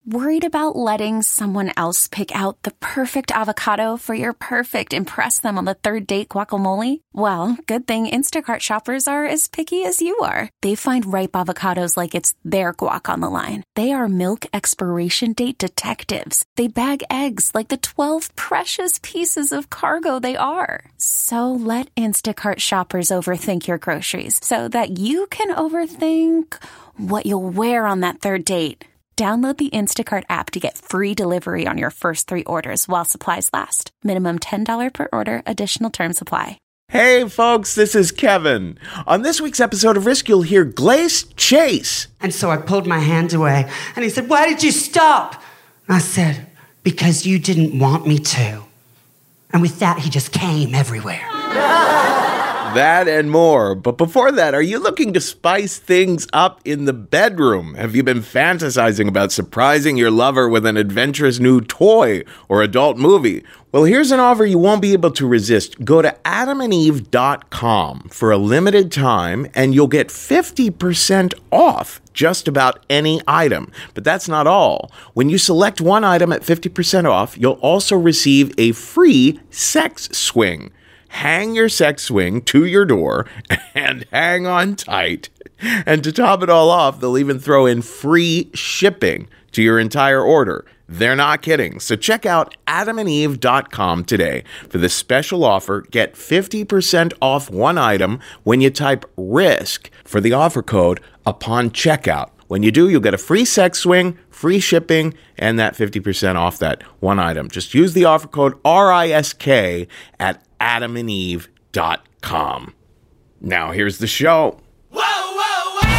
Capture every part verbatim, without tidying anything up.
Worried about letting someone else pick out the perfect avocado for your perfect impress them on the third date guacamole? Well, good thing Instacart shoppers are as picky as you are. They find ripe avocados like it's their guac on the line. They are milk expiration date detectives. They bag eggs like the twelve precious pieces of cargo they are. So let Instacart shoppers overthink your groceries so that you can overthink what you'll wear on that third date. Download the Instacart app to get free delivery on your first three orders while supplies last. Minimum ten dollars per order. Additional terms apply. Hey folks, this is Kevin. On this week's episode of Risk, you'll hear Glace Chase. And so I pulled my hand away, and he said, "Why did you stop?" I said, "Because you didn't want me to." And with that, he just came everywhere. That and more. But before that, are you looking to spice things up in the bedroom? Have you been fantasizing about surprising your lover with an adventurous new toy or adult movie? Well, here's an offer you won't be able to resist. Go to adam and eve dot com for a limited time, and you'll get fifty percent off just about any item. But that's not all. When you select one item at fifty percent off, you'll also receive a free sex swing. Hang your sex swing to your door and hang on tight. And to top it all off, they'll even throw in free shipping to your entire order. They're not kidding. So check out adam and eve dot com today for this special offer. Get fifty percent off one item when you type RISK for the offer code upon checkout. When you do, you'll get a free sex swing, free shipping, and that fifty percent off that one item. Just use the offer code R I S K at adam and eve dot com. Now here's the show. Whoa, whoa, whoa.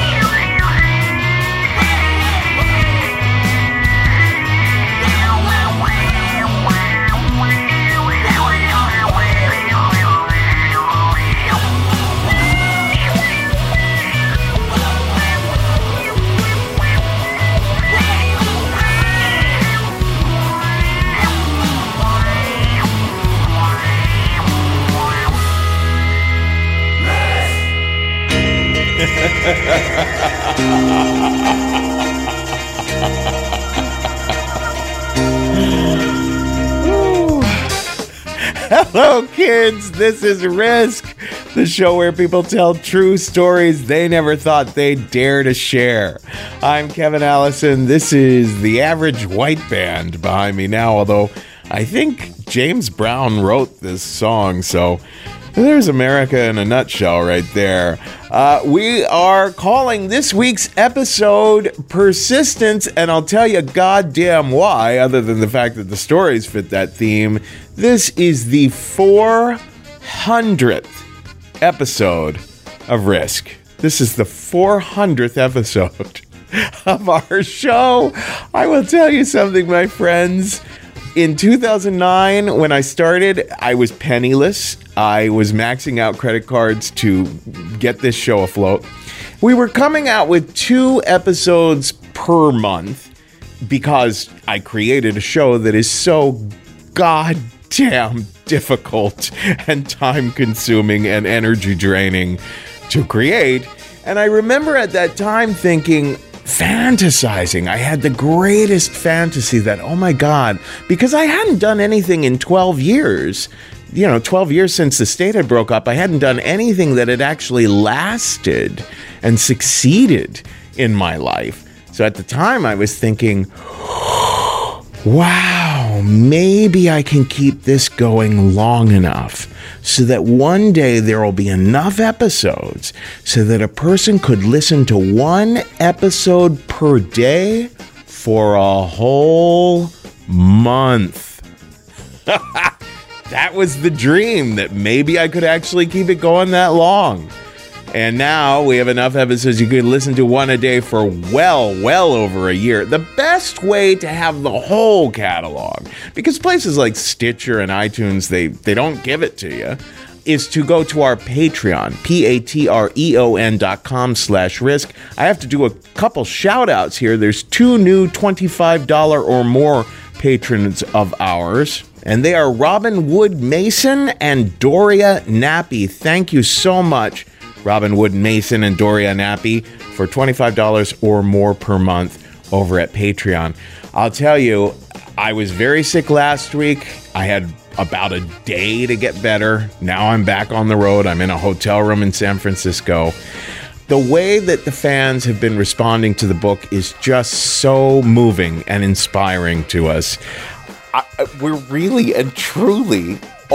Hello, kids. This is Risk, the show where people tell true stories they never thought they'd dare to share. I'm Kevin Allison. This is the Average White Band behind me now, although I think James Brown wrote this song, so there's America in a nutshell right there. Uh, we are calling this week's episode Persistence, and I'll tell you goddamn why, other than the fact that the stories fit that theme. This is the four hundredth episode of Risk. This is the four hundredth episode of our show. I will tell you something, my friends. In two thousand nine, when I started, I was penniless. I was maxing out credit cards to get this show afloat. We were coming out with two episodes per month because I created a show that is so goddamn difficult and time-consuming and energy-draining to create. And I remember at that time thinking, fantasizing. I had the greatest fantasy that, oh my God, because I hadn't done anything in twelve years, you know, twelve years since the state had broke up, I hadn't done anything that had actually lasted and succeeded in my life. So at the time I was thinking, wow, maybe I can keep this going long enough so that one day there will be enough episodes so that a person could listen to one episode per day for a whole month. That was the dream, that maybe I could actually keep it going that long. And now we have enough episodes you could listen to one a day for well, well over a year. The best way to have the whole catalog, because places like Stitcher and iTunes, they, they don't give it to you, is to go to our Patreon, P-A-T-R-E-O-N dot com slash risk. I have to do a couple shout outs here. There's two new twenty-five dollars or more patrons of ours, and they are Robin Wood Mason and Doria Nappy. Thank you so much, Robin Wood Mason and Doria Nappy, for twenty-five dollars or more per month. over at Patreon. I'll tell you, I was very sick last week. I had about a day to get better. Now I'm back on the road. I'm in a hotel room in San Francisco. The way that the fans have been responding to the book is just so moving and inspiring to us. I, we're really and truly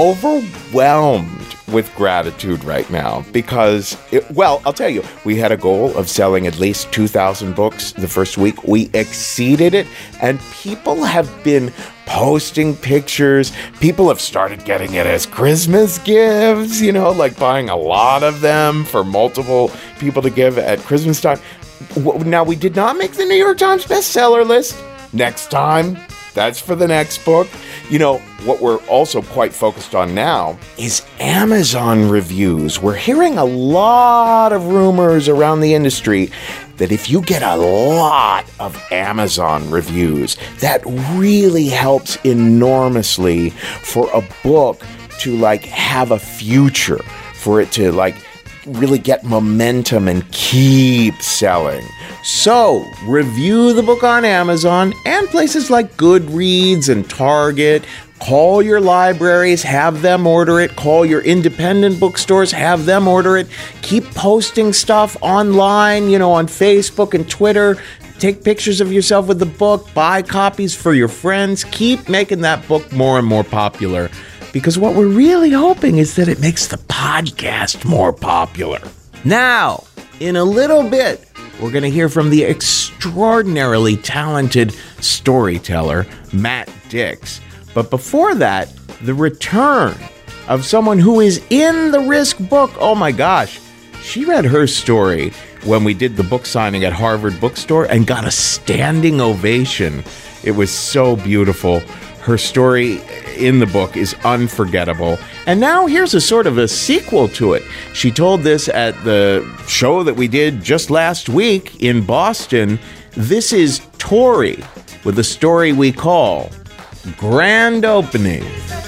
overwhelmed with gratitude right now because, it, well, I'll tell you, we had a goal of selling at least two thousand books the first week. We exceeded it, and people have been posting pictures. People have started getting it as Christmas gifts, you know, like buying a lot of them for multiple people to give at Christmas time. Now, we did not make the New York Times bestseller list. Next time, that's for the next book. You know, what we're also quite focused on now is Amazon reviews. We're hearing a lot of rumors around the industry that if you get a lot of Amazon reviews, that really helps enormously for a book to like have a future, for it to like really get momentum and keep selling. So, review the book on Amazon and places like Goodreads and Target. Call your libraries, have them order it. Call your independent bookstores, have them order it. Keep posting stuff online, you know, on Facebook and Twitter. Take pictures of yourself with the book. Buy copies for your friends. Keep making that book more and more popular. Because what we're really hoping is that it makes the podcast more popular. Now, in a little bit, we're going to hear from the extraordinarily talented storyteller, Matt Dix. But before that, the return of someone who is in the Risk book. Oh my gosh, she read her story when we did the book signing at Harvard Bookstore and got a standing ovation. It was so beautiful. Her story in the book is unforgettable. And now here's a sort of a sequel to it. She told this at the show that we did just last week in Boston. This is Tori with a story we call Grand Opening.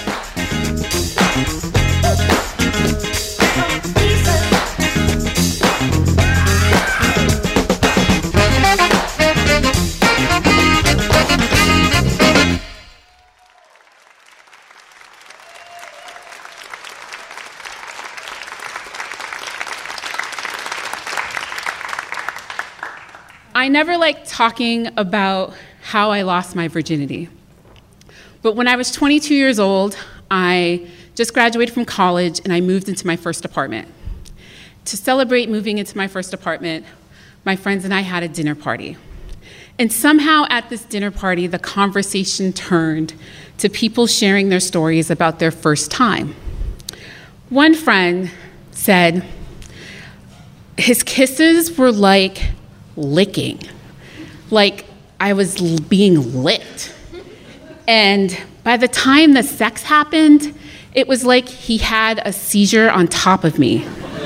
I never liked talking about how I lost my virginity. But when I was twenty-two years old, I just graduated from college and I moved into my first apartment. To celebrate moving into my first apartment, my friends and I had a dinner party. And somehow at this dinner party, the conversation turned to people sharing their stories about their first time. One friend said his kisses were like licking, like I was l- being licked. And by the time the sex happened, it was like he had a seizure on top of me.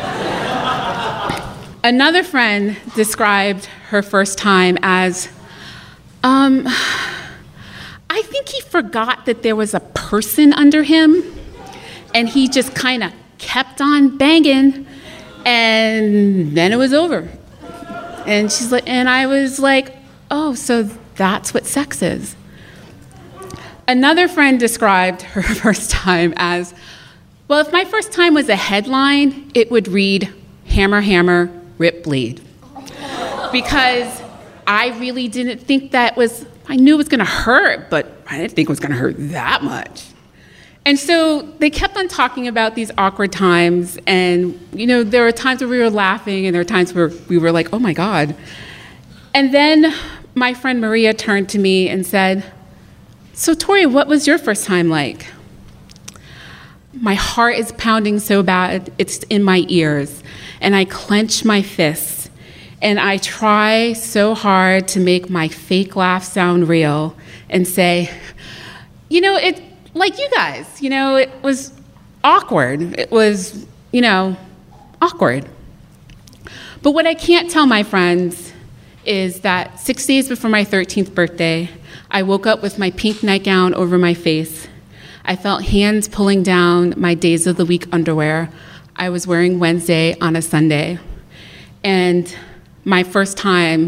Another friend described her first time as, um, I think he forgot that there was a person under him, and he just kind of kept on banging, and then it was over. And she's like, and I was like, oh, so that's what sex is. Another friend described her first time as, well, if my first time was a headline, it would read, hammer, hammer, rip, bleed. Because I really didn't think that was, I knew it was gonna hurt, but I didn't think it was gonna hurt that much. And so they kept on talking about these awkward times, and you know, there were times where we were laughing, and there were times where we were like, oh my God. And then my friend Maria turned to me and said, so Tori, what was your first time like? My heart is pounding so bad, it's in my ears, and I clench my fists, and I try so hard to make my fake laugh sound real and say, you know, it, like you guys, you know, it was awkward. It was, you know, awkward. But what I can't tell my friends is that six days before my thirteenth birthday, I woke up with my pink nightgown over my face. I felt hands pulling down my days of the week underwear. I was wearing Wednesday on a Sunday. And my first time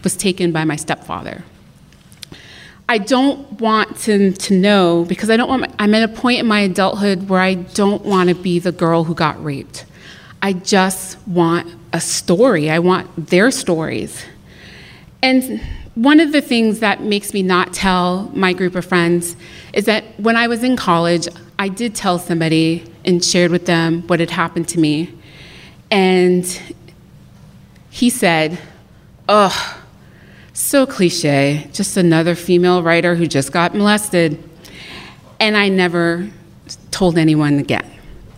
was taken by my stepfather. I don't want to, to know, because I don't want my, I'm at a point in my adulthood where I don't want to be the girl who got raped. I just want a story. I want their stories. And one of the things that makes me not tell my group of friends is that when I was in college, I did tell somebody and shared with them what had happened to me. And he said, ugh, so cliche, just another female writer who just got molested. And I never told anyone again.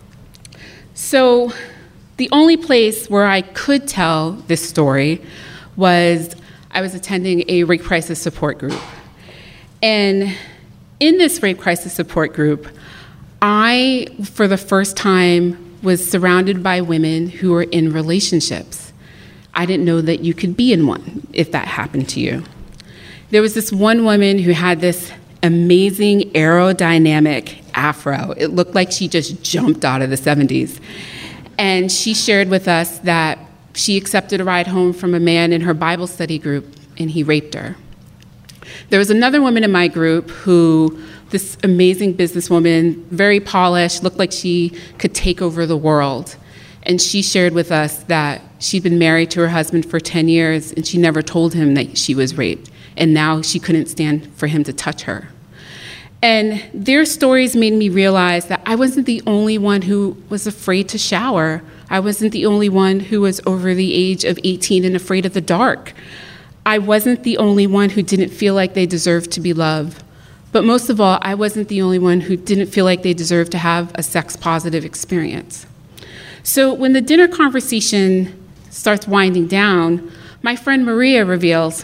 So the only place where I could tell this story was I was attending a rape crisis support group. And in this rape crisis support group, I, for the first time, was surrounded by women who were in relationships. I didn't know that you could be in one if that happened to you. There was this one woman who had this amazing aerodynamic afro. It looked like she just jumped out of the seventies. And she shared with us that she accepted a ride home from a man in her Bible study group, and he raped her. There was another woman in my group who, this amazing businesswoman, very polished, looked like she could take over the world. And she shared with us that she'd been married to her husband for ten years, and she never told him that she was raped. And now she couldn't stand for him to touch her. And their stories made me realize that I wasn't the only one who was afraid to shower. I wasn't the only one who was over the age of eighteen and afraid of the dark. I wasn't the only one who didn't feel like they deserved to be loved. But most of all, I wasn't the only one who didn't feel like they deserved to have a sex-positive experience. So when the dinner conversation starts winding down, my friend Maria reveals,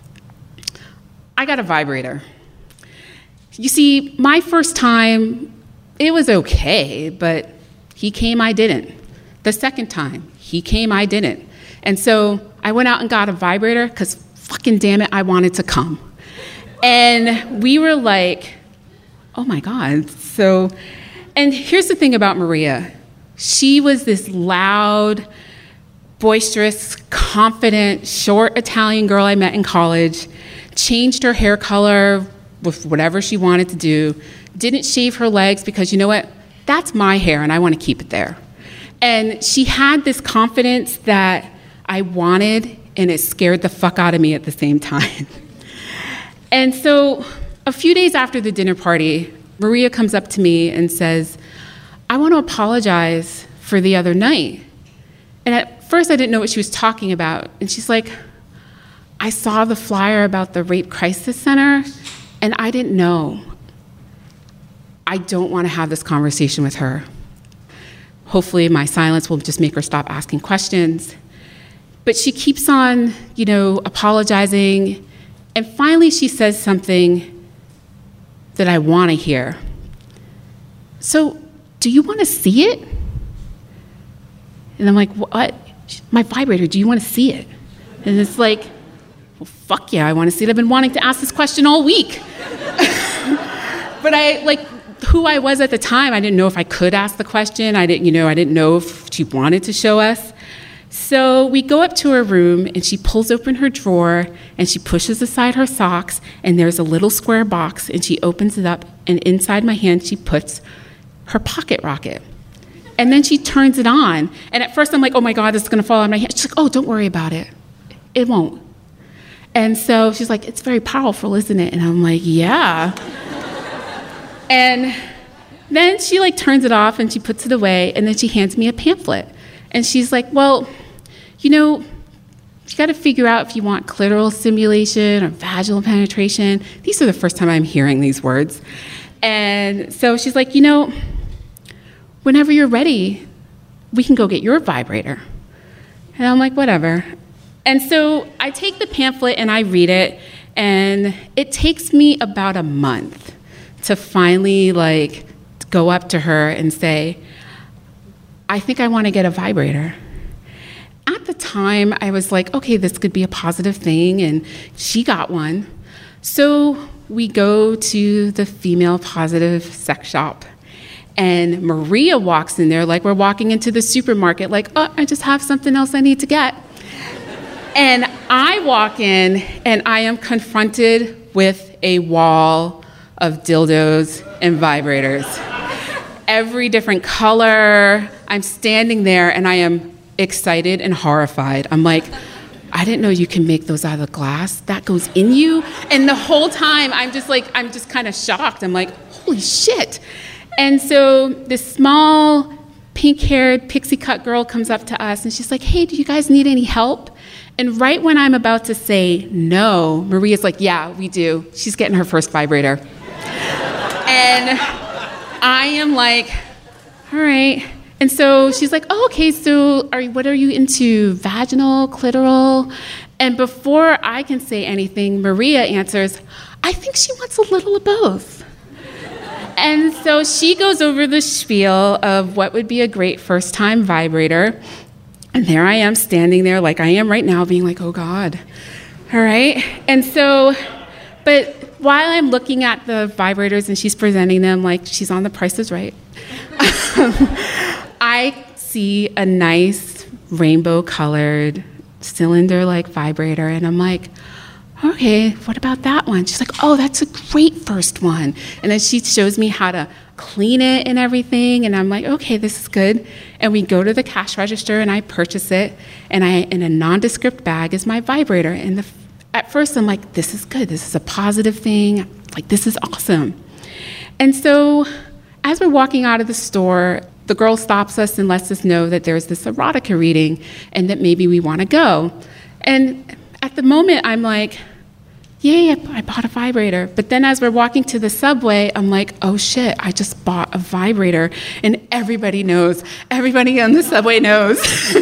I got a vibrator. You see, my first time, it was okay, but he came, I didn't. The second time, he came, I didn't. And so I went out and got a vibrator because fucking damn it, I wanted to come. And we were like, oh my God. So, and here's the thing about Maria. She was this loud, boisterous, confident, short Italian girl I met in college, changed her hair color with whatever she wanted to do, didn't shave her legs because, you know what, that's my hair and I want to keep it there. And she had this confidence that I wanted, and it scared the fuck out of me at the same time. And so a few days after the dinner party, Maria comes up to me and says, I want to apologize for the other night. And at first I didn't know what she was talking about. And she's like, I saw the flyer about the Rape Crisis Center, and I didn't know. I don't want to have this conversation with her. Hopefully my silence will just make her stop asking questions. But she keeps on, you know, apologizing. And finally she says something that I want to hear. So, do you want to see it? And I'm like, what? My vibrator, do you want to see it? And it's like, well, fuck yeah, I want to see it. I've been wanting to ask this question all week. But I, like, who I was at the time, I didn't know if I could ask the question. I didn't, you know, I didn't know if she wanted to show us. So we go up to her room, and she pulls open her drawer, and she pushes aside her socks, and there's a little square box, and she opens it up, and inside my hand, she puts her pocket rocket. And then she turns it on. And at first I'm like, oh my God, this is gonna fall out of my hand. She's like, oh, don't worry about it. It won't. And so she's like, it's very powerful, isn't it? And I'm like, yeah. And then she like turns it off and she puts it away, and then she hands me a pamphlet. And she's like, well, you know, you gotta figure out if you want clitoral stimulation or vaginal penetration. These are the first time I'm hearing these words. And so she's like, you know, whenever you're ready, we can go get your vibrator. And I'm like, whatever. And so I take the pamphlet and I read it, and it takes me about a month to finally like go up to her and say, I think I want to get a vibrator. At the time, I was like, okay, this could be a positive thing, and she got one. So we go to the female positive sex shop, and Maria walks in there like we're walking into the supermarket, like, oh, I just have something else I need to get. And I walk in, and I am confronted with a wall of dildos and vibrators. Every different color. I'm standing there, and I am excited and horrified. I'm like, I didn't know you can make those out of glass. That goes in you? And the whole time, I'm just like, I'm just kind of shocked. I'm like, holy shit. And so this small, pink-haired, pixie-cut girl comes up to us, and she's like, hey, do you guys need any help? And right when I'm about to say no, Maria's like, yeah, we do. She's getting her first vibrator. And I am like, all right. And so she's like, oh, okay, so are you, what are you into, vaginal, clitoral? And before I can say anything, Maria answers, I think she wants a little of both. And so she goes over the spiel of what would be a great first-time vibrator. And there I am standing there like I am right now, being like, oh, God. All right. And so, but while I'm looking at the vibrators and she's presenting them like she's on The Price is Right, I see a nice rainbow-colored cylinder-like vibrator, and I'm like, okay, what about that one? She's like, oh, that's a great first one. And then she shows me how to clean it and everything, and I'm like, okay, this is good. And we go to the cash register, and I purchase it, and I, in a nondescript bag is my vibrator. And the, at first, I'm like, this is good. This is a positive thing. Like, this is awesome. And so as we're walking out of the store, the girl stops us and lets us know that there's this erotica reading and that maybe we want to go. And at the moment, I'm like, yay, I bought a vibrator. But then as we're walking to the subway, I'm like, oh shit, I just bought a vibrator. And everybody knows. Everybody on the subway knows.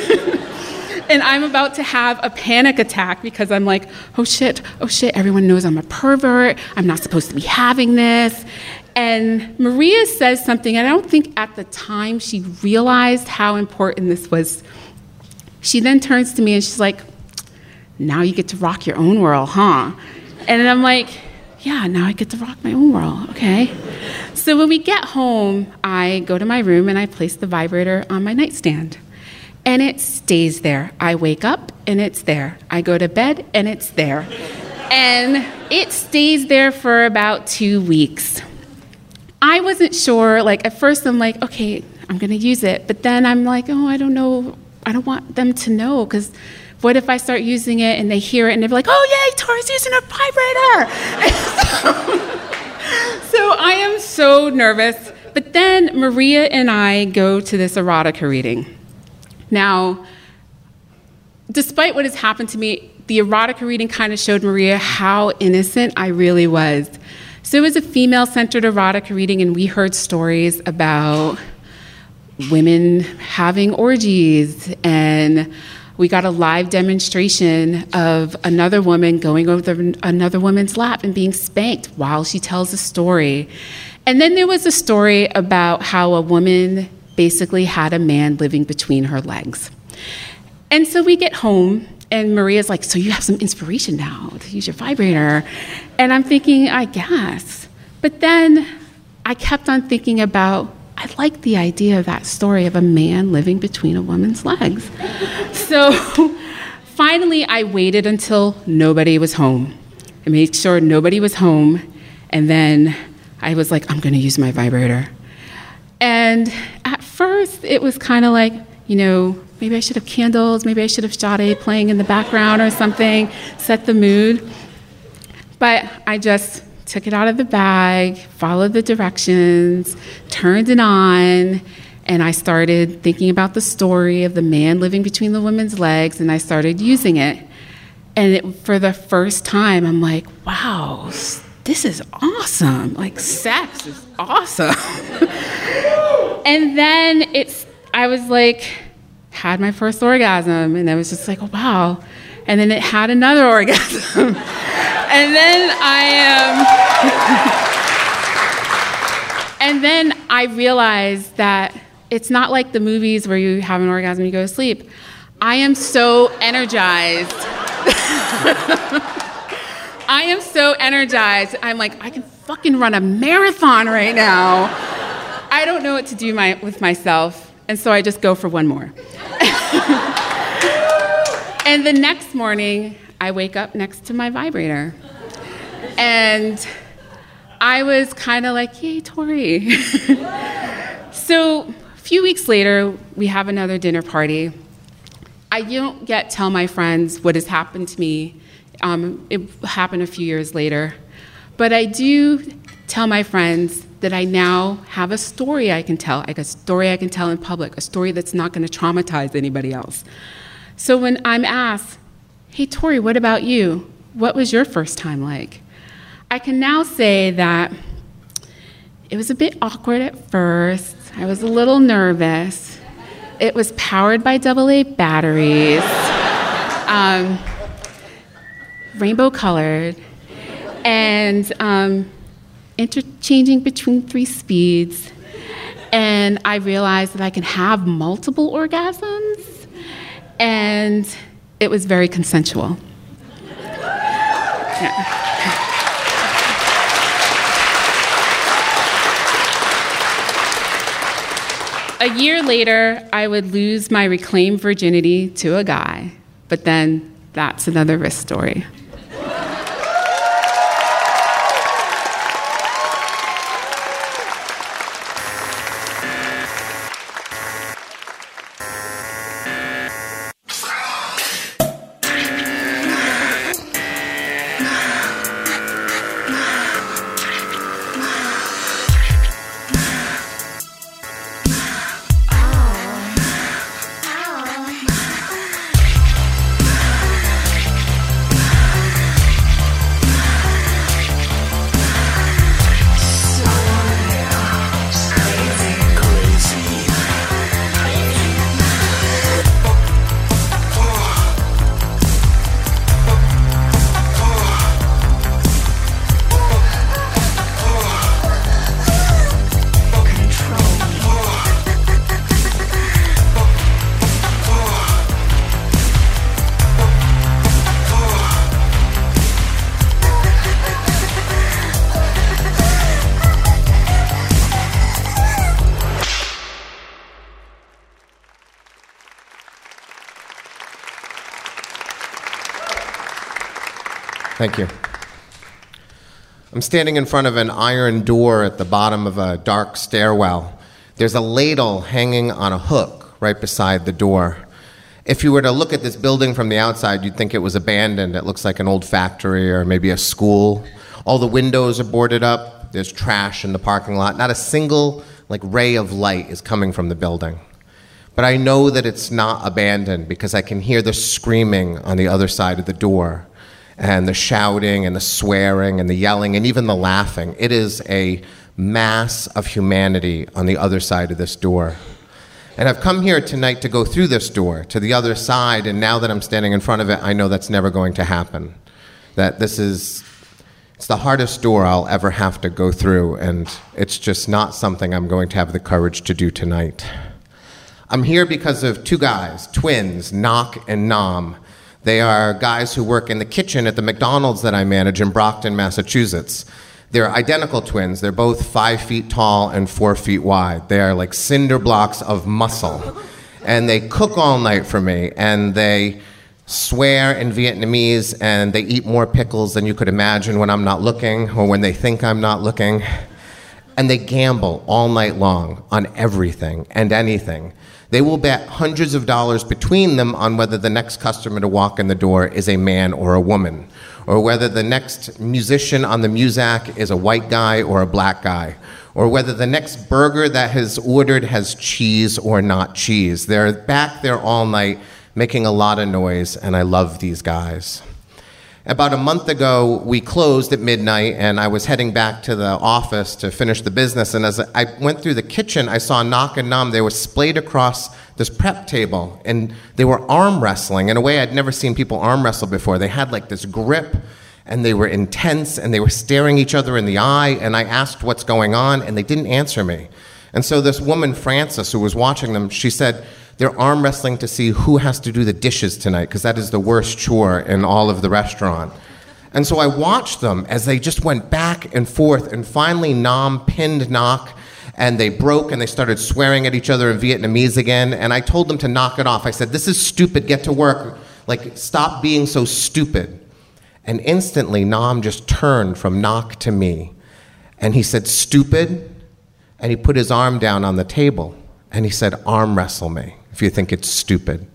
And I'm about to have a panic attack because I'm like, oh shit, oh shit, everyone knows I'm a pervert. I'm not supposed to be having this. And Maria says something, and I don't think at the time she realized how important this was. She then turns to me and she's like, now you get to rock your own world, huh? And I'm like, yeah, now I get to rock my own world, okay? So when we get home, I go to my room and I place the vibrator on my nightstand. And it stays there. I wake up and it's there. I go to bed and it's there. And it stays there for about two weeks. I wasn't sure, like at first I'm like, okay, I'm gonna use it. But then I'm like, oh, I don't know, I don't want them to know, because what if I start using it and they hear it and they're like, oh yay, Tori's using a vibrator. so, so I am so nervous. But then Maria and I go to this erotica reading. Now, despite what has happened to me, the erotica reading kind of showed Maria how innocent I really was. So it was a female-centered erotica reading, and we heard stories about women having orgies, and we got a live demonstration of another woman going over another woman's lap and being spanked while she tells a story. And then there was a story about how a woman basically had a man living between her legs. And so we get home, and Maria's like, so you have some inspiration now to use your vibrator. And I'm thinking, I guess. But then I kept on thinking about, I like the idea of that story of a man living between a woman's legs. So finally, I waited until nobody was home. I made sure nobody was home. And then I was like, I'm going to use my vibrator. And at first, it was kind of like, you know, maybe I should have candles, maybe I should have Sade playing in the background or something, set the mood. But I just took it out of the bag, followed the directions, turned it on, and I started thinking about the story of the man living between the woman's legs, and I started using it. And it, for the first time, I'm like, wow, this is awesome. Like, sex is awesome. And then it's, I was like, had my first orgasm, and I was just like, oh, wow. And then it had another orgasm. And then I um, and then I realized that it's not like the movies where you have an orgasm and you go to sleep. I am so energized. I am so energized. I'm like, I can fucking run a marathon right now. I don't know what to do my, with myself, and so I just go for one more. And the next morning, I wake up next to my vibrator. And I was kind of like, yay, Tori. So a few weeks later, we have another dinner party. I don't yet tell my friends what has happened to me. Um, it happened a few years later. But I do tell my friends that I now have a story I can tell, like a story I can tell in public, a story that's not going to traumatize anybody else. So when I'm asked, hey, Tori, what about you? What was your first time like? I can now say that it was a bit awkward at first. I was a little nervous. It was powered by double A batteries, um, rainbow colored, and um, interchanging between three speeds. And I realized that I can have multiple orgasms, and it was very consensual. Yeah. A year later, I would lose my reclaimed virginity to a guy, but then that's another risk story. Thank you. I'm standing in front of an iron door at the bottom of a dark stairwell. There's a ladle hanging on a hook right beside the door. If you were to look at this building from the outside, you'd think it was abandoned. It looks like an old factory or maybe a school. All the windows are boarded up. There's trash in the parking lot. Not a single like ray of light is coming from the building. But I know that it's not abandoned because I can hear the screaming on the other side of the door, and the shouting and the swearing and the yelling and even the laughing. It is a mass of humanity on the other side of this door. And I've come here tonight to go through this door to the other side, and now that I'm standing in front of it, I know that's never going to happen. That this is, it's the hardest door I'll ever have to go through, and it's just not something I'm going to have the courage to do tonight. I'm here because of two guys, twins, Knock and Nom. They are guys who work in the kitchen at the McDonald's that I manage in Brockton, Massachusetts. They're identical twins. They're both five feet tall and four feet wide. They are like cinder blocks of muscle. And they cook all night for me, and they swear in Vietnamese, and they eat more pickles than you could imagine when I'm not looking or when they think I'm not looking. And they gamble all night long on everything and anything. They will bet hundreds of dollars between them on whether the next customer to walk in the door is a man or a woman, or whether the next musician on the Muzak is a white guy or a black guy, or whether the next burger that is ordered has cheese or not cheese. They're back there all night making a lot of noise, and I love these guys. About a month ago, we closed at midnight, and I was heading back to the office to finish the business, and as I went through the kitchen, I saw Knock and Nom. They were splayed across this prep table, and they were arm wrestling in a way I'd never seen people arm wrestle before. They had like this grip, and they were intense, and they were staring each other in the eye, and I asked what's going on, and they didn't answer me. And so this woman, Frances, who was watching them, she said, they're arm wrestling to see who has to do the dishes tonight, because that is the worst chore in all of the restaurant. And so I watched them as they just went back and forth, and finally Nom pinned Knock, and they broke, and they started swearing at each other in Vietnamese again, and I told them to knock it off. I said, this is stupid, get to work. Like, stop being so stupid. And instantly, Nam just turned from Knock to me. And he said, stupid? And he put his arm down on the table. And he said, arm wrestle me, if you think it's stupid.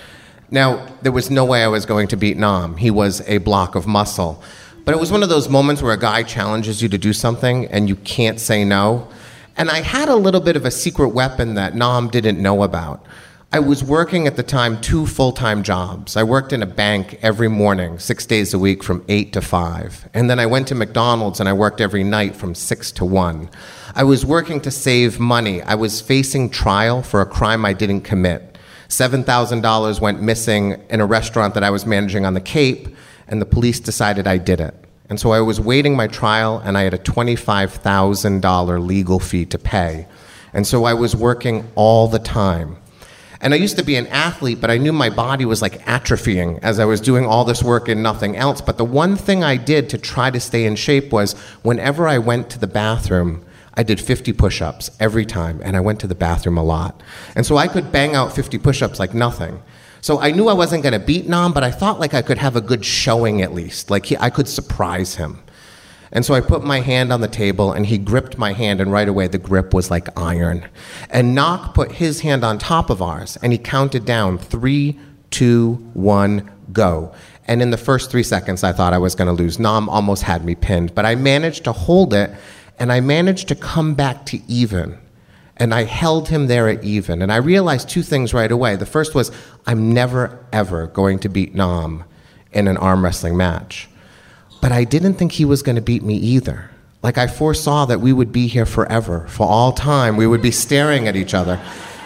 Now, there was no way I was going to beat Nam. He was a block of muscle. But it was one of those moments where a guy challenges you to do something and you can't say no. And I had a little bit of a secret weapon that Nam didn't know about. I was working at the time two full-time jobs. I worked in a bank every morning, six days a week from eight to five. And then I went to McDonald's and I worked every night from six to one. I was working to save money. I was facing trial for a crime I didn't commit. seven thousand dollars went missing in a restaurant that I was managing on the Cape, and the police decided I did it. And so I was waiting my trial, and I had a twenty-five thousand dollars legal fee to pay. And so I was working all the time. And I used to be an athlete, but I knew my body was like atrophying as I was doing all this work and nothing else. But the one thing I did to try to stay in shape was whenever I went to the bathroom, I did fifty push-ups every time, and I went to the bathroom a lot. And so I could bang out fifty push-ups like nothing. So I knew I wasn't going to beat Nam, but I thought like I could have a good showing at least. Like he, I could surprise him. And so I put my hand on the table, and he gripped my hand, and right away the grip was like iron. And Knock put his hand on top of ours, and he counted down, three, two, one, go. And in the first three seconds, I thought I was going to lose. Nam almost had me pinned, but I managed to hold it, and I managed to come back to even. And I held him there at even. And I realized two things right away. The first was, I'm never, ever going to beat Nam in an arm wrestling match. But I didn't think he was going to beat me either. Like, I foresaw that we would be here forever, for all time. We would be staring at each other.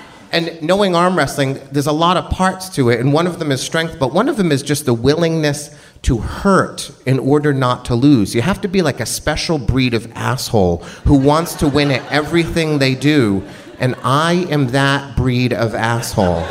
And knowing arm wrestling, there's a lot of parts to it, and one of them is strength, but one of them is just the willingness to hurt in order not to lose. You have to be like a special breed of asshole who wants to win at everything they do, and I am that breed of asshole.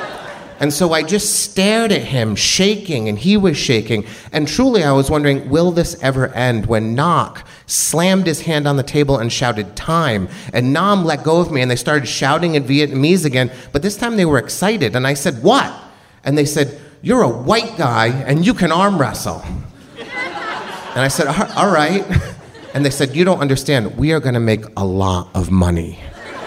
And so I just stared at him, shaking, and he was shaking. And truly, I was wondering, will this ever end? When Knock slammed his hand on the table and shouted, time. And Nam let go of me, and they started shouting in Vietnamese again. But this time they were excited. And I said, what? And they said, you're a white guy, and you can arm wrestle. And I said, all right. And they said, you don't understand. We are going to make a lot of money.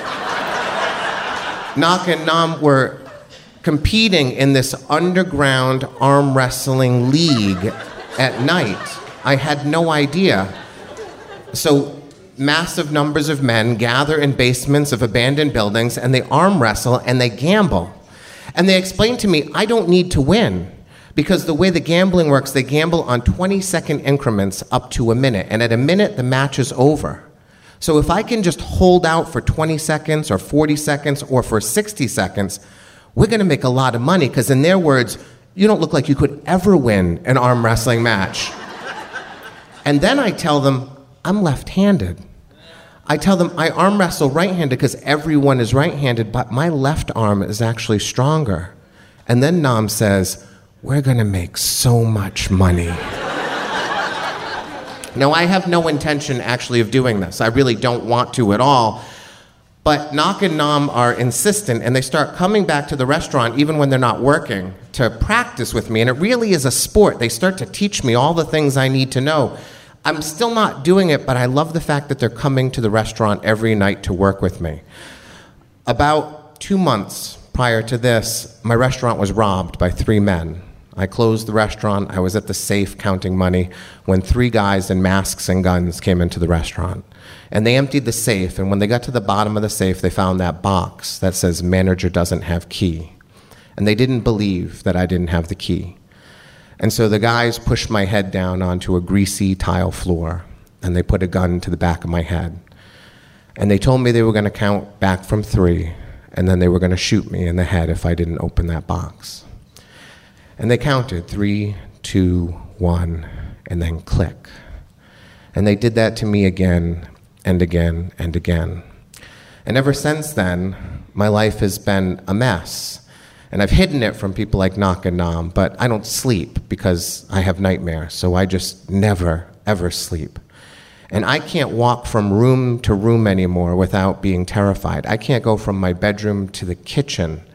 Knock and Nam were competing in this underground arm wrestling league at night. I had no idea. So massive numbers of men gather in basements of abandoned buildings, and they arm wrestle and they gamble. And they explained to me, I don't need to win, because the way the gambling works, they gamble on twenty-second increments up to a minute, and at a minute, the match is over. So if I can just hold out for twenty seconds or forty seconds or for sixty seconds, we're going to make a lot of money, because in their words, you don't look like you could ever win an arm wrestling match. And then I tell them, I'm left-handed. I tell them I arm wrestle right-handed because everyone is right-handed, but my left arm is actually stronger. And then Nam says, we're going to make so much money. Now, I have no intention actually of doing this. I really don't want to at all. But Knock and Nam are insistent, and they start coming back to the restaurant even when they're not working to practice with me. And it really is a sport. They start to teach me all the things I need to know. I'm still not doing it, but I love the fact that they're coming to the restaurant every night to work with me. About two months prior to this, my restaurant was robbed by three men. I closed the restaurant. I was at the safe counting money when three guys in masks and guns came into the restaurant. And they emptied the safe, and when they got to the bottom of the safe, they found that box that says, manager doesn't have key. And they didn't believe that I didn't have the key. And so the guys pushed my head down onto a greasy tile floor, and they put a gun to the back of my head. And they told me they were going to count back from three, and then they were going to shoot me in the head if I didn't open that box. And they counted, three, two, one, and then click. And they did that to me again and again and again. And ever since then, my life has been a mess. And I've hidden it from people like Knock and Nam, but I don't sleep because I have nightmares, so I just never, ever sleep. And I can't walk from room to room anymore without being terrified. I can't go from my bedroom to the kitchen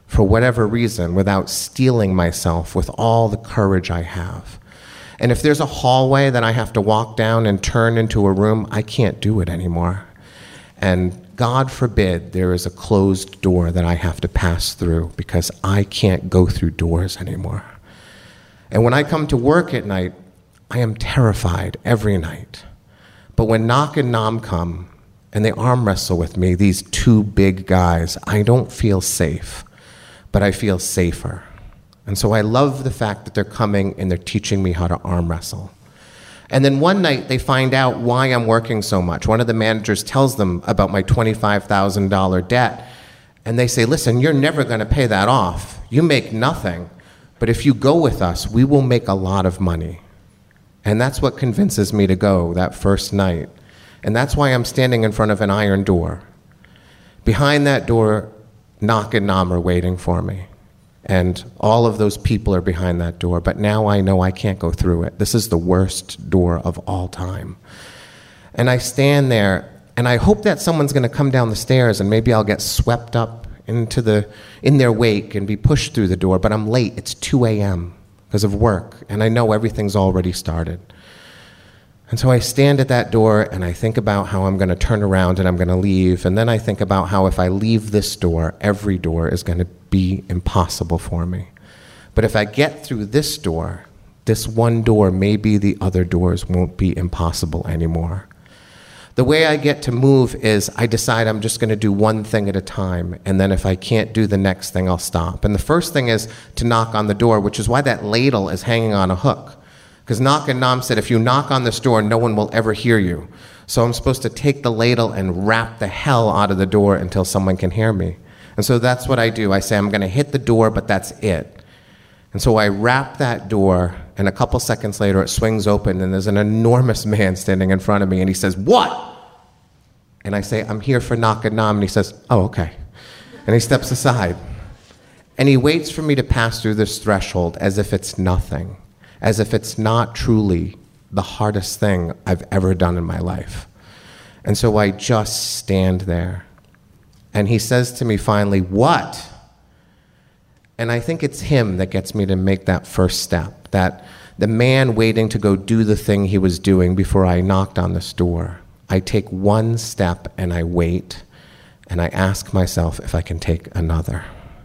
for whatever reason, without steeling myself with all the courage I have. And if there's a hallway that I have to walk down and turn into a room, I can't do it anymore. And God forbid there is a closed door that I have to pass through, because I can't go through doors anymore. And when I come to work at night, I am terrified every night. But when Knock and Nom come and they arm wrestle with me, these two big guys, I don't feel safe, but I feel safer. And so I love the fact that they're coming and they're teaching me how to arm wrestle. And then one night they find out why I'm working so much. One of the managers tells them about my twenty-five thousand dollars debt. And they say, listen, you're never going to pay that off. You make nothing. But if you go with us, we will make a lot of money. And that's what convinces me to go that first night. And that's why I'm standing in front of an iron door. Behind that door, Knock and Nom are waiting for me. And all of those people are behind that door, but now I know I can't go through it. This is the worst door of all time. And I stand there, and I hope that someone's going to come down the stairs, and maybe I'll get swept up into the in their wake and be pushed through the door, but I'm late. It's two a.m. because of work, and I know everything's already started. And so I stand at that door, and I think about how I'm going to turn around and I'm going to leave, and then I think about how if I leave this door, every door is going to be impossible for me. But if I get through this door, this one door, maybe the other doors won't be impossible anymore. The way I get to move is I decide I'm just going to do one thing at a time, and then if I can't do the next thing, I'll stop. And the first thing is to knock on the door, which is why that ladle is hanging on a hook. Because Knock and Nom said, if you knock on this door, no one will ever hear you. So I'm supposed to take the ladle and rap the hell out of the door until someone can hear me. And so that's what I do. I say, I'm going to hit the door, but that's it. And so I rap that door, and a couple seconds later, it swings open, and there's an enormous man standing in front of me, and he says, what? And I say, I'm here for Knock and Nom, and he says, oh, okay. And he steps aside. And he waits for me to pass through this threshold as if it's nothing. As if it's not truly the hardest thing I've ever done in my life. And so I just stand there. And he says to me finally, what? And I think it's him that gets me to make that first step, that the man waiting to go do the thing he was doing before I knocked on this door. I take one step and I wait, and I ask myself if I can take another.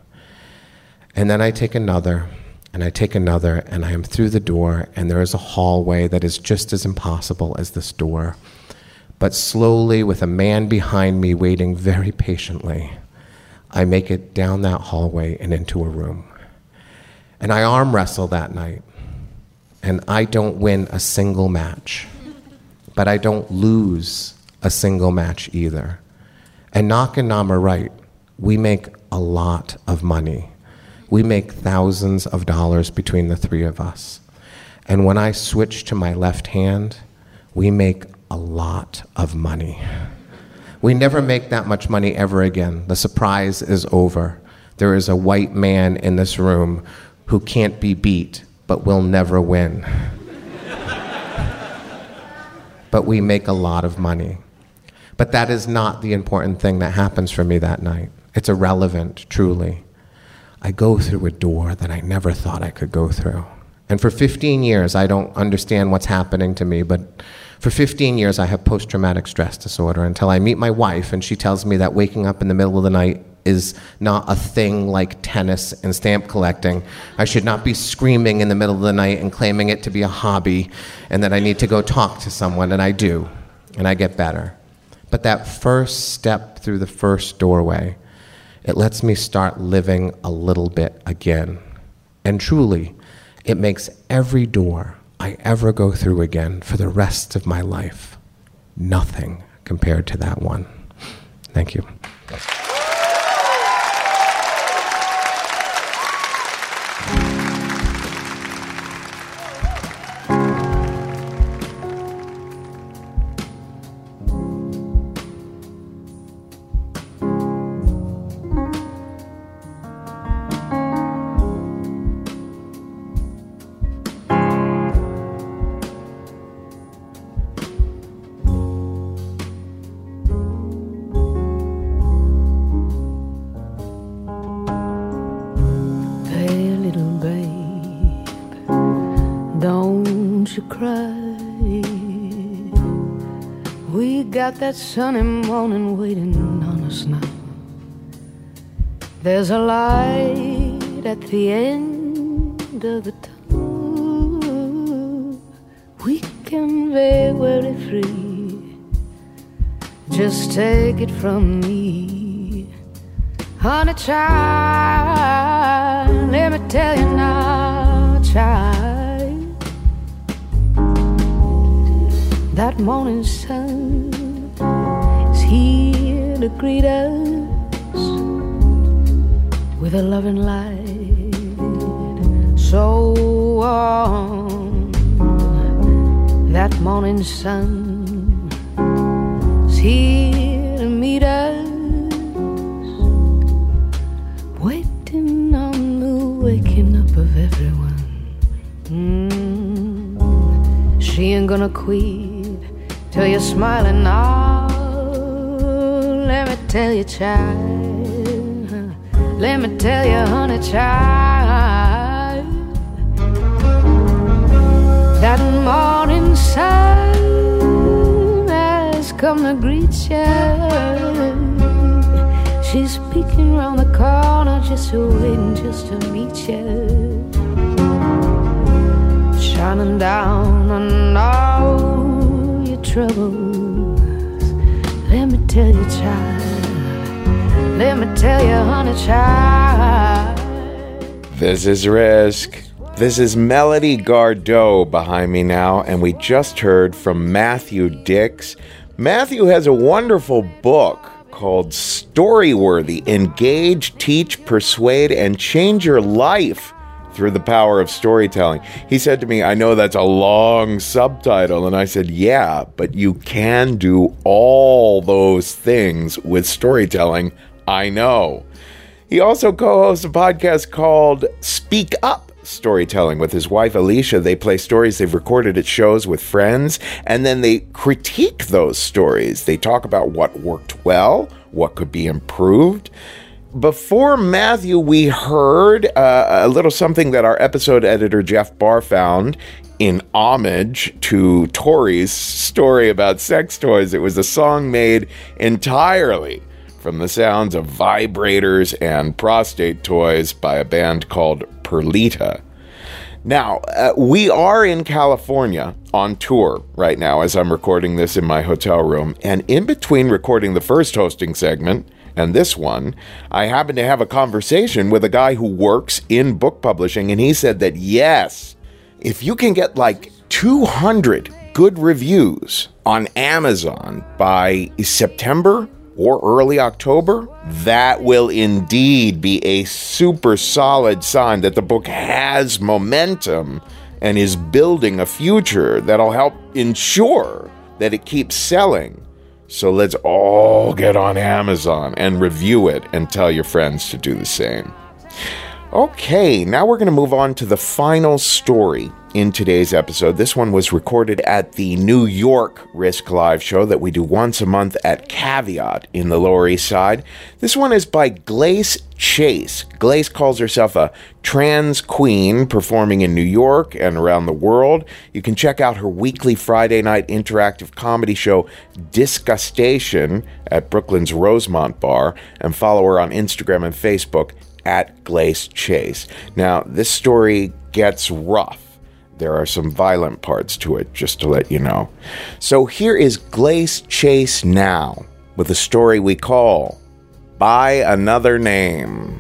And then I take another, and I take another, and I am through the door, and there is a hallway that is just as impossible as this door. But slowly, with a man behind me waiting very patiently, I make it down that hallway and into a room. And I arm wrestle that night, and I don't win a single match, but I don't lose a single match either. And Knock and Nom are right. We make a lot of money. We make thousands of dollars between the three of us. And when I switch to my left hand, we make a lot of money. We never make that much money ever again. The surprise is over. There is a white man in this room who can't be beat, but will never win. But we make a lot of money. But that is not the important thing that happens for me that night. It's irrelevant, truly. I go through a door that I never thought I could go through. And for fifteen years, I don't understand what's happening to me, but for fifteen years, I have post-traumatic stress disorder until I meet my wife, and she tells me that waking up in the middle of the night is not a thing like tennis and stamp collecting. I should not be screaming in the middle of the night and claiming it to be a hobby, and that I need to go talk to someone, and I do, and I get better. But that first step through the first doorway, it lets me start living a little bit again. And truly, it makes every door I ever go through again for the rest of my life nothing compared to that one. Thank you. We got that sunny morning waiting on us now. There's a light at the end of the tunnel. We can be very free. Just take it from me, honey child. Let me tell you now, child, that morning sun is here to greet us with a loving light so warm. That morning sun is here to meet us, waiting on the waking up of everyone. Mm. She ain't gonna quit till you're smiling now. Let me tell you, child, let me tell you, honey child, that morning sun has come to greet you. She's peeking round the corner, just waiting just to meet you, shining down on all your troubles. Let me tell you, child, let me tell you, honey child. This is Risk. This is Melody Gardot behind me now, and we just heard from Matthew Dix. Matthew has a wonderful book called Storyworthy: Engage, Teach, Persuade, and Change Your Life Through the Power of Storytelling. He said to me, I know that's a long subtitle. And I said, yeah, but you can do all those things with storytelling. I know. He also co-hosts a podcast called Speak Up Storytelling with his wife, Alicia. They play stories they've recorded at shows with friends, and then they critique those stories. They talk about what worked well, what could be improved. Before Matthew, we heard uh, a little something that our episode editor, Jeff Barr, found in homage to Tori's story about sex toys. It was a song made entirely from the sounds of vibrators and prostate toys by a band called Perlita. Now, uh, we are in California on tour right now as I'm recording this in my hotel room. And in between recording the first hosting segment and this one, I happened to have a conversation with a guy who works in book publishing. And he said that, yes, if you can get like two hundred good reviews on Amazon by September or early October, that will indeed be a super solid sign that the book has momentum and is building a future that'll help ensure that it keeps selling. So let's all get on Amazon and review it and tell your friends to do the same. Okay, now we're going to move on to the final story in today's episode. This one was recorded at the New York Risk Live show that we do once a month at Caveat in the Lower East Side. This one is by Glace Chase. Glace calls herself a trans queen performing in New York and around the world. You can check out her weekly Friday night interactive comedy show, Disgustation, at Brooklyn's Rosemont Bar, and follow her on Instagram and Facebook at Glace Chase. Now, this story gets rough. There are some violent parts to it, just to let you know. So here is Glace Chase now with a story we call By Another Name.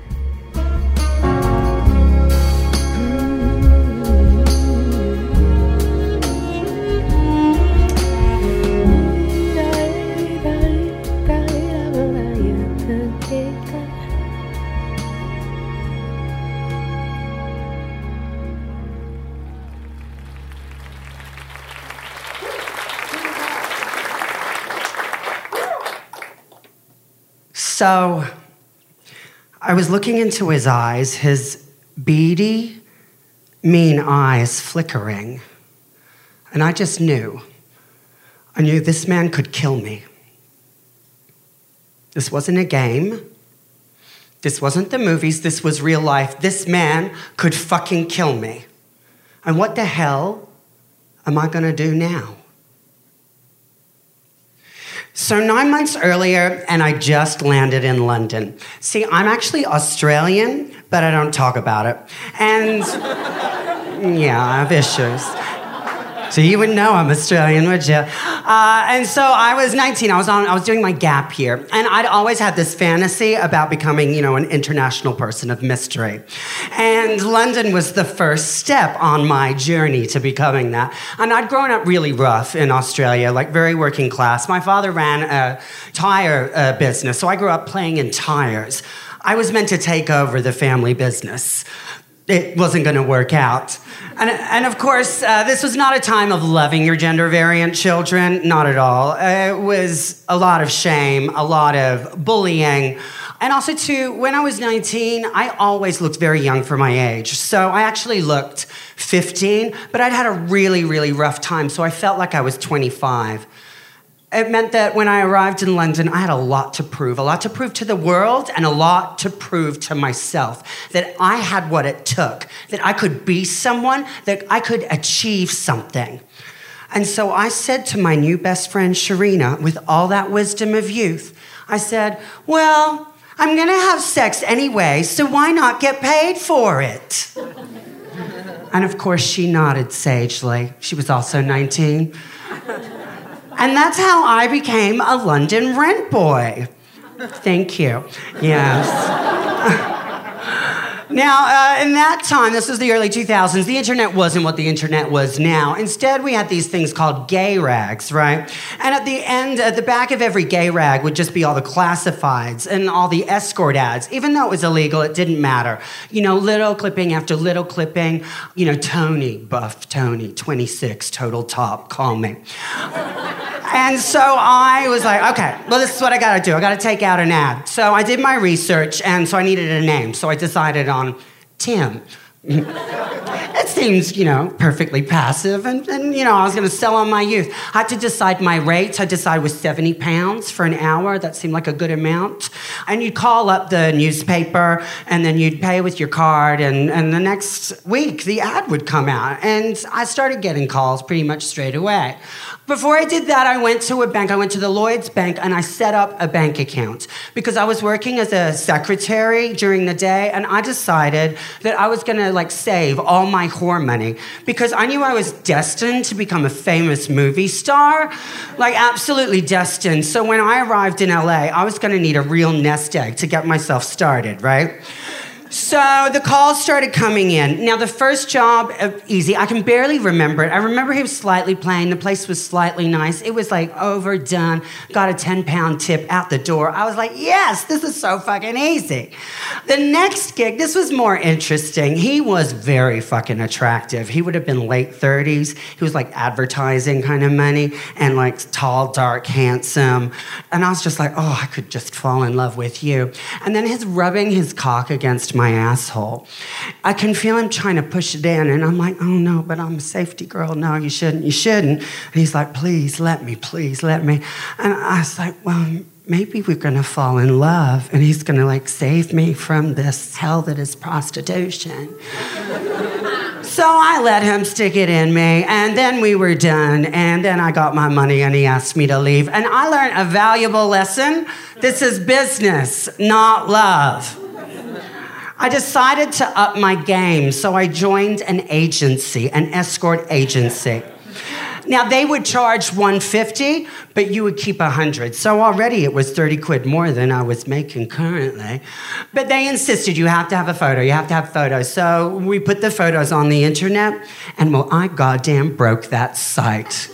So I was looking into his eyes, his beady, mean eyes flickering. And I just knew. I knew this man could kill me. This wasn't a game. This wasn't the movies. This was real life. This man could fucking kill me. And what the hell am I gonna do now? So nine months earlier, and I just landed in London. See, I'm actually Australian, but I don't talk about it. And yeah, I have issues. So you would know I'm Australian, would you? Uh, and so I was nineteen. I was on. I was doing my gap year, and I'd always had this fantasy about becoming, you know, an international person of mystery. And London was the first step on my journey to becoming that. And I'd grown up really rough in Australia, like very working class. My father ran a tire uh, business, so I grew up playing in tires. I was meant to take over the family business. It wasn't going to work out. And, and of course, uh, this was not a time of loving your gender variant children, not at all. Uh, it was a lot of shame, a lot of bullying. And also, too, when I was nineteen, I always looked very young for my age. So I actually looked fifteen, but I'd had a really, really rough time, so I felt like I was twenty-five. It meant that when I arrived in London, I had a lot to prove, a lot to prove to the world and a lot to prove to myself, that I had what it took, that I could be someone, that I could achieve something. And so I said to my new best friend, Sharina, with all that wisdom of youth, I said, well, I'm gonna have sex anyway, so why not get paid for it? And of course, she nodded sagely. She was also nineteen. And that's how I became a London rent boy. Thank you. Yes. Now, uh, in that time, this was the early two thousands, the internet wasn't what the internet was now. Instead, we had these things called gay rags, right? And at the end, at the back of every gay rag would just be all the classifieds and all the escort ads. Even though it was illegal, it didn't matter. You know, little clipping after little clipping. You know, Tony, buff Tony, twenty-six, total top, call me. And so I was like, okay, well, this is what I gotta do. I gotta take out an ad. So I did my research, and so I needed a name. So I decided on Tim. It seems, you know, perfectly passive, and, and, you know, I was gonna sell on my youth. I had to decide my rates. I decided with seventy pounds for an hour. That seemed like a good amount. And you'd call up the newspaper, and then you'd pay with your card, and, and the next week, the ad would come out. And I started getting calls pretty much straight away. Before I did that, I went to a bank. I went to the Lloyd's Bank, and I set up a bank account because I was working as a secretary during the day, and I decided that I was gonna like save all my whore money because I knew I was destined to become a famous movie star, like absolutely destined. So when I arrived in L A, I was gonna need a real nest egg to get myself started, right? So the calls started coming in. Now, the first job, uh, easy. I can barely remember it. I remember he was slightly plain. The place was slightly nice. It was, like, overdone. Got a ten-pound tip out the door. I was like, yes, this is so fucking easy. The next gig, this was more interesting. He was very fucking attractive. He would have been late thirties. He was, like, advertising kind of money and, like, tall, dark, handsome. And I was just like, oh, I could just fall in love with you. And then his rubbing his cock against my my asshole. I can feel him trying to push it in, and I'm like, oh no, but I'm a safety girl. No, you shouldn't, you shouldn't. And he's like, please, let me, please, let me. And I was like, well, maybe we're gonna fall in love, and he's gonna like save me from this hell that is prostitution. So I let him stick it in me, and then we were done, and then I got my money, and he asked me to leave. And I learned a valuable lesson. This is business, not love. I decided to up my game, so I joined an agency, an escort agency. Now, they would charge one hundred fifty dollars, but you would keep one hundred dollars. So already it was thirty quid more than I was making currently. But they insisted you have to have a photo, you have to have photos. So we put the photos on the internet, and well, I goddamn broke that site.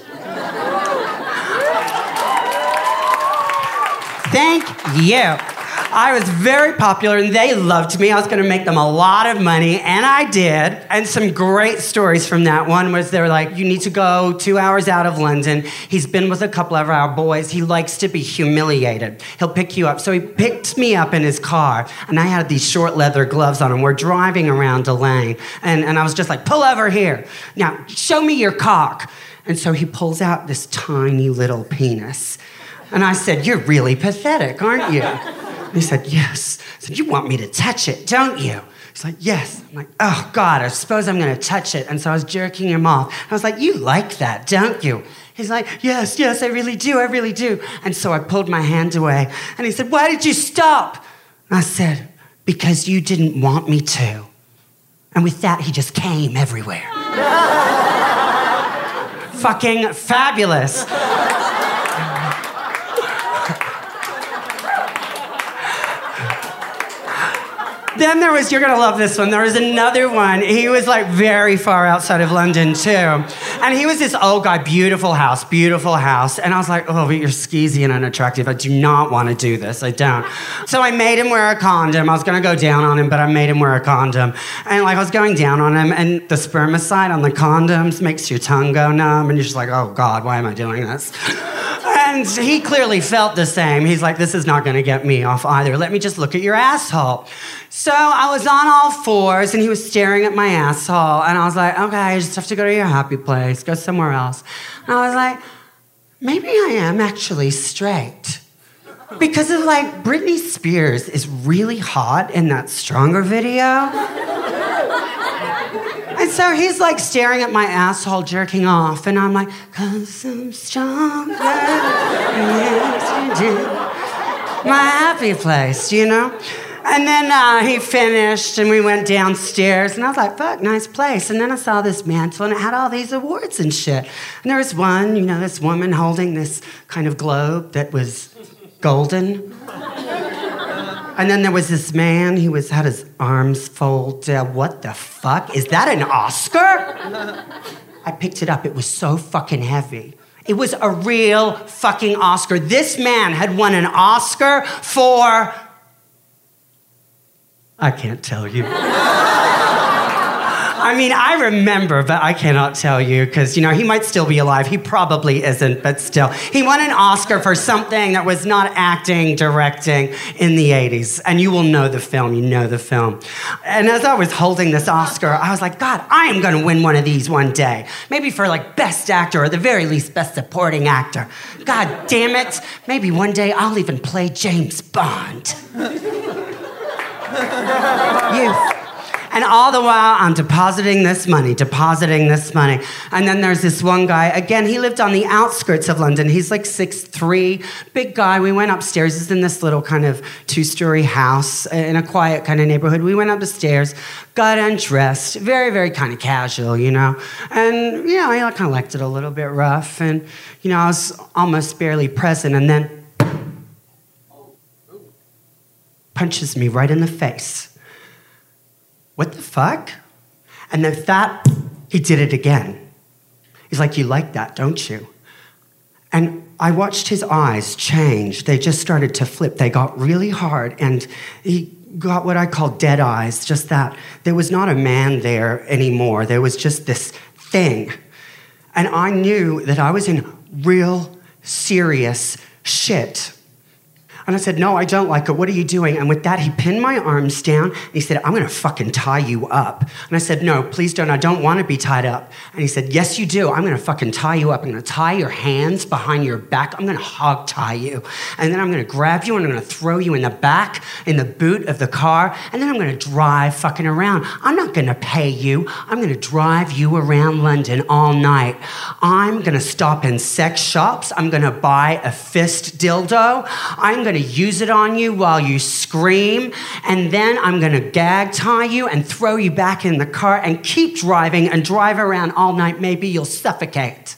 Thank you. I was very popular, and they loved me. I was going to make them a lot of money, and I did. And some great stories from that one was they were like, you need to go two hours out of London. He's been with a couple of our boys. He likes to be humiliated. He'll pick you up. So he picked me up in his car, and I had these short leather gloves on, and we're driving around a lane. And, and I was just like, pull over here. Now, show me your cock. And so he pulls out this tiny little penis. And I said, you're really pathetic, aren't you? And he said, yes. I said, you want me to touch it, don't you? He He's like, yes. I'm like, oh, God, I suppose I'm going to touch it. And so I was jerking him off. I was like, you like that, don't you? He's like, yes, yes, I really do, I really do. And so I pulled my hand away. And he said, why did you stop? And I said, because you didn't want me to. And with that, he just came everywhere. Fucking fabulous. Then there was, you're gonna love this one, there was another one. He was like very far outside of London too. And he was this old guy, beautiful house, beautiful house. And I was like, oh, but you're skeezy and unattractive. I do not wanna do this, I don't. So I made him wear a condom. I was gonna go down on him, but I made him wear a condom. And like I was going down on him, and the spermicide on the condoms makes your tongue go numb, and you're just like, oh God, why am I doing this? And he clearly felt the same. He's like, this is not gonna get me off either. Let me just look at your asshole. So I was on all fours, and he was staring at my asshole, and I was like, okay, I just have to go to your happy place, go somewhere else. And I was like, maybe I am actually straight. Because of like, Britney Spears is really hot in that Stronger video. And so he's like staring at my asshole, jerking off, and I'm like, 'cause I'm stronger, yes you do. My happy place, you know? And then uh, he finished, and we went downstairs, and I was like, fuck, nice place. And then I saw this mantle, and it had all these awards and shit. And there was one, you know, this woman holding this kind of globe that was golden. And then there was this man, he was had his arms folded. Uh, what the fuck? Is that an Oscar? I picked it up, it was so fucking heavy. It was a real fucking Oscar. This man had won an Oscar for... I can't tell you. I mean, I remember, but I cannot tell you because, you know, he might still be alive. He probably isn't, but still. He won an Oscar for something that was not acting, directing in the eighties. And you will know the film. You know the film. And as I was holding this Oscar, I was like, God, I am going to win one of these one day. Maybe for, like, best actor or at the very least best supporting actor. God damn it. Maybe one day I'll even play James Bond. You. And all the while, I'm depositing this money, depositing this money. And then there's this one guy. Again, he lived on the outskirts of London. He's like six three, big guy. We went upstairs. He's in this little kind of two-story house in a quiet kind of neighborhood. We went up the stairs, got undressed, very, very kind of casual, you know. And, you know, he kind of liked it a little bit rough. And, you know, I was almost barely present. And then punches me right in the face. What the fuck? And then that, he did it again. He's like, you like that, don't you? And I watched his eyes change. They just started to flip. They got really hard, and he got what I call dead eyes, just that. There was not a man there anymore. There was just this thing. And I knew that I was in real, serious shit. And I said, no, I don't like it. What are you doing? And with that, he pinned my arms down. And he said, I'm going to fucking tie you up. And I said, no, please don't. I don't want to be tied up. And he said, yes, you do. I'm going to fucking tie you up. I'm going to tie your hands behind your back. I'm going to hog tie you. And then I'm going to grab you and I'm going to throw you in the back, in the boot of the car. And then I'm going to drive fucking around. I'm not going to pay you. I'm going to drive you around London all night. I'm going to stop in sex shops. I'm going to buy a fist dildo. I'm going to use it on you while you scream, and then I'm gonna gag tie you and throw you back in the car and keep driving and drive around all night. Maybe you'll suffocate.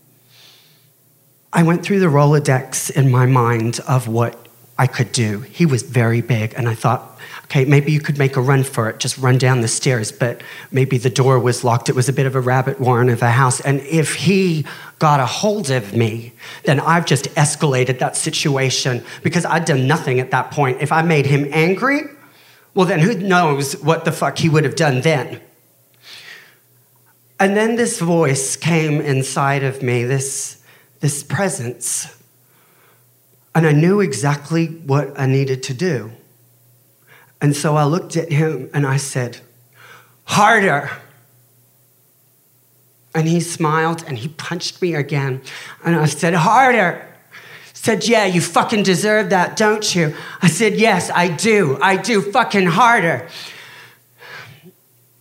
I went through the Rolodex in my mind of what I could do. He was very big, and I thought, okay, maybe you could make a run for it, just run down the stairs, but maybe the door was locked. It was a bit of a rabbit warren of a house, and if he got a hold of me, then I've just escalated that situation because I'd done nothing at that point. If I made him angry, well, then who knows what the fuck he would have done then. And then this voice came inside of me, this, this presence, and I knew exactly what I needed to do. And so I looked at him and I said, harder. And he smiled and he punched me again. And I said, harder. Said, yeah, you fucking deserve that, don't you? I said, yes, I do. I do, fucking harder.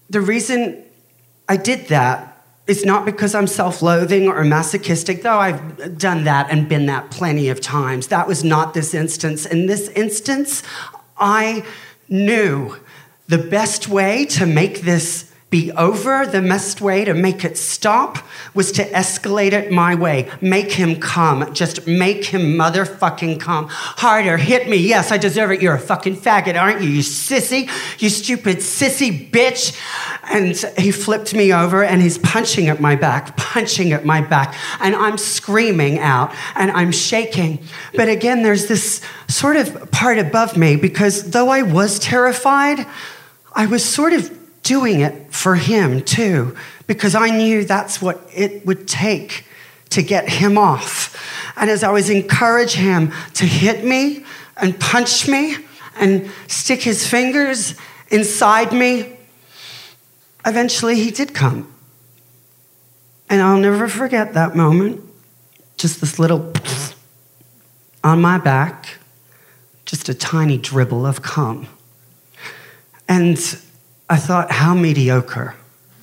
the reason I did that is not because I'm self-loathing or masochistic, though I've done that and been that plenty of times. That was not this instance. In this instance, I knew the best way to make this be over, the best way to make it stop was to escalate it my way. Make him come. Just make him motherfucking come. Harder. Hit me. Yes, I deserve it. You're a fucking faggot, aren't you? You sissy. You stupid sissy bitch. And he flipped me over and he's punching at my back, punching at my back. And I'm screaming out and I'm shaking. But again, there's this sort of part above me because though I was terrified, I was sort of doing it for him too, because I knew that's what it would take to get him off. And as I was encouraging him to hit me and punch me and stick his fingers inside me, eventually he did come. And I'll never forget that moment. Just this little on my back, just a tiny dribble of cum. And I thought, how mediocre.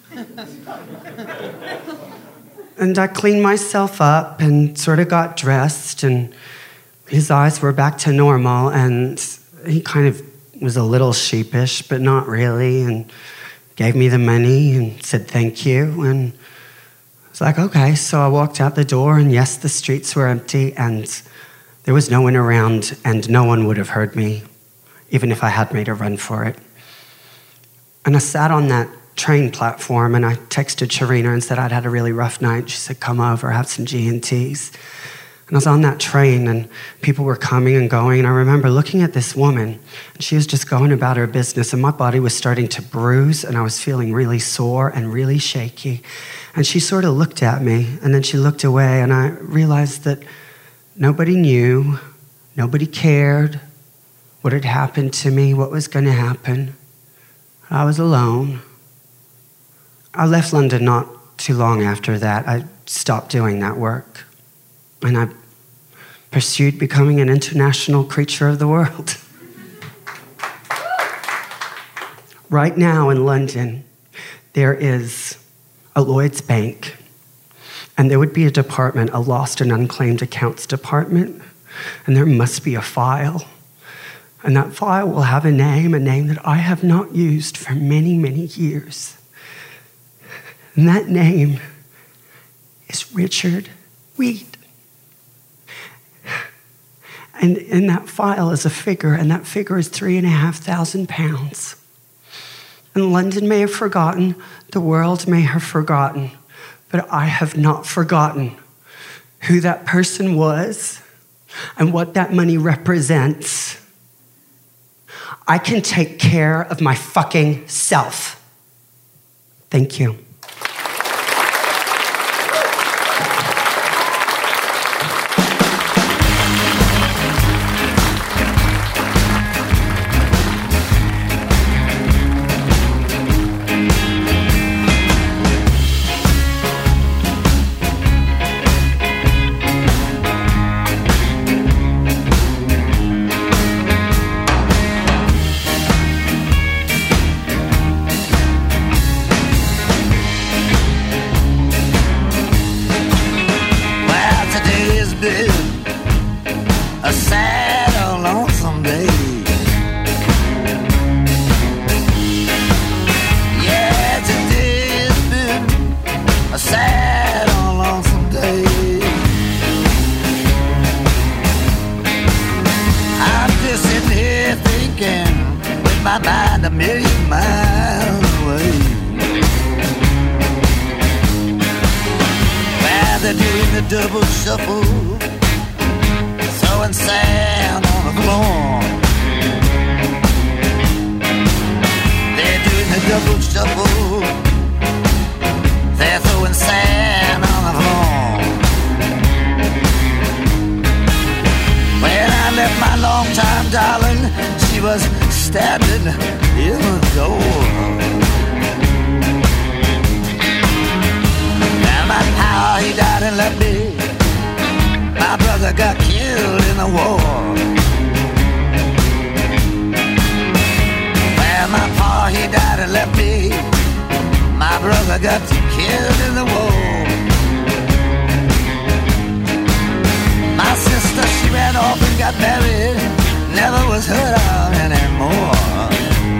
And I cleaned myself up and sort of got dressed, and his eyes were back to normal, and he kind of was a little sheepish, but not really, and gave me the money and said thank you, and I was like, okay. So I walked out the door, and yes, the streets were empty, and there was no one around, and no one would have heard me, even if I had made a run for it. And I sat on that train platform and I texted Sharina and said I'd had a really rough night. She said, come over, have some G and T's. And I was on that train and people were coming and going. And I remember looking at this woman and she was just going about her business and my body was starting to bruise and I was feeling really sore and really shaky. And she sort of looked at me and then she looked away and I realized that nobody knew, nobody cared what had happened to me, what was going to happen. I was alone. I left London not too long after that. I stopped doing that work. And I pursued becoming an international creature of the world. Right now in London, there is a Lloyd's Bank. And there would be a department, a lost and unclaimed accounts department. And there must be a file. And that file will have a name, a name that I have not used for many, many years. And that name is Richard Wheat. And in that file is a figure, and that figure is three and a half thousand pounds. And London may have forgotten, the world may have forgotten, but I have not forgotten who that person was and what that money represents. I can take care of my fucking self. Thank you. brother got killed in the war. My sister, she ran off and got married, never was heard of anymore.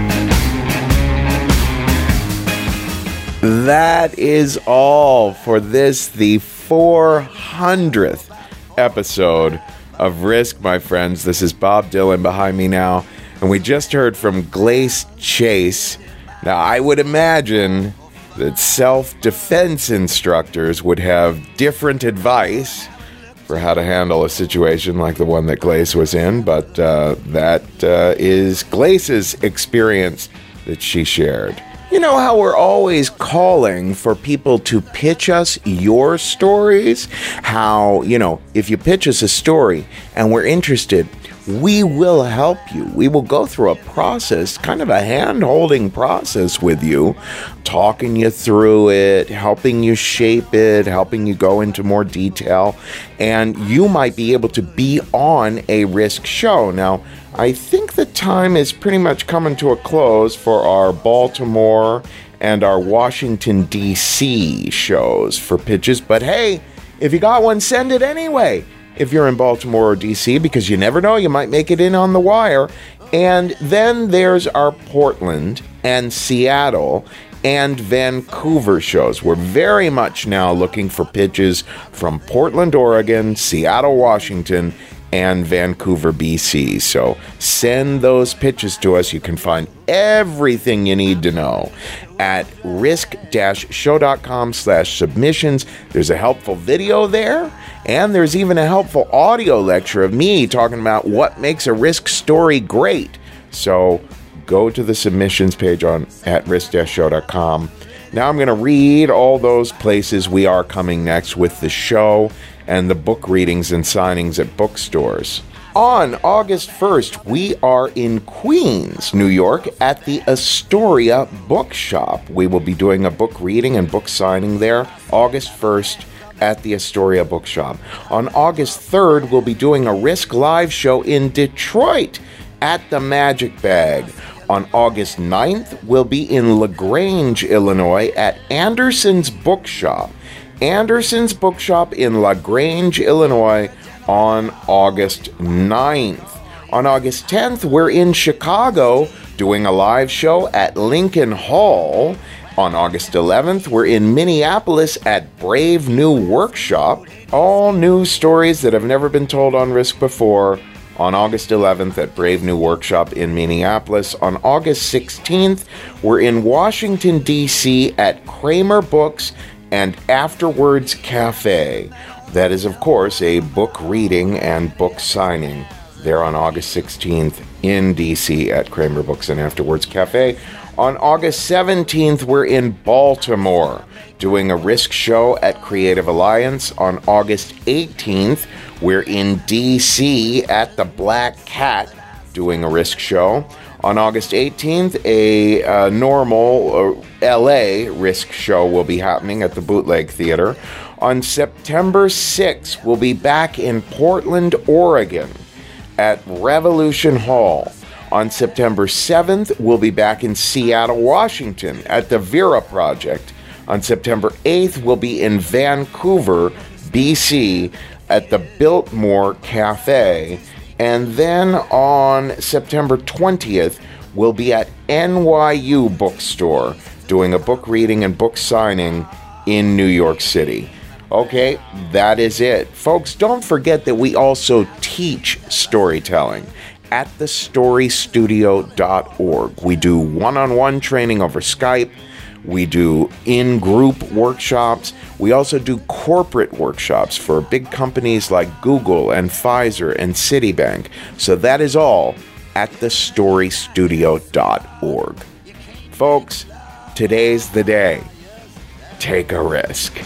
That is all for this, the four hundredth episode of Risk, my friends. This is Bob Dylan behind me now, and we just heard from Glace Chase. Now, I would imagine that self-defense instructors would have different advice for how to handle a situation like the one that Glace was in, but uh, that uh, is Glace's experience that she shared. You know how we're always calling for people to pitch us your stories? How, you know, if you pitch us a story and we're interested, we will help you. We will go through a process, kind of a hand-holding process with you, talking you through it, helping you shape it, helping you go into more detail, and you might be able to be on a Risk show. Now, I think the time is pretty much coming to a close for our Baltimore and our Washington, D C shows for pitches, but hey, if you got one, send it anyway. If you're in Baltimore or D C, because you never know, you might make it in on the wire. And then there's our Portland and Seattle and Vancouver shows. We're very much now looking for pitches from Portland, Oregon, Seattle, Washington, and Vancouver, B C. So send those pitches to us. You can find everything you need to know at risk-show.com slash submissions. There's a helpful video there, and there's even a helpful audio lecture of me talking about what makes a Risk story great. So go to the submissions page on at risk dash show dot com. Now I'm going to read all those places we are coming next with the show and the book readings and signings at bookstores. On August first, we are in Queens, New York, at the Astoria Bookshop. We will be doing a book reading and book signing there August first at the Astoria Bookshop. On August third, we'll be doing a Risk live show in Detroit at the Magic Bag. On August ninth, we'll be in LaGrange, Illinois at Anderson's Bookshop. Anderson's Bookshop in LaGrange, Illinois on August ninth. On August tenth, we're in Chicago doing a live show at Lincoln Hall. On August eleventh, we're in Minneapolis at Brave New Workshop. All new stories that have never been told on Risk before. On August eleventh at Brave New Workshop in Minneapolis. On August sixteenth, we're in Washington, D C at Kramer Books and Afterwards Cafe. That is, of course, a book reading and book signing there on August sixteenth in D C at Kramer Books and Afterwards Cafe. On August seventeenth, we're in Baltimore doing a Risk show at Creative Alliance. On August eighteenth, we're in D C at the Black Cat doing a Risk show. On August eighteenth, a uh, normal uh, L A Risk show will be happening at the Bootleg Theater. On September sixth, we'll be back in Portland, Oregon at Revolution Hall. On September seventh, we'll be back in Seattle, Washington at the Vera Project. On September eighth, we'll be in Vancouver, B C at the Biltmore Cafe. And then on September twentieth, we'll be at N Y U Bookstore doing a book reading and book signing in New York City. Okay, that is it. Folks, don't forget that we also teach storytelling at the story studio dot org. We do one-on-one training over Skype. We do in-group workshops. We also do corporate workshops for big companies like Google and Pfizer and Citibank. So that is all at the story studio dot org. Folks, today's the day. Take a risk.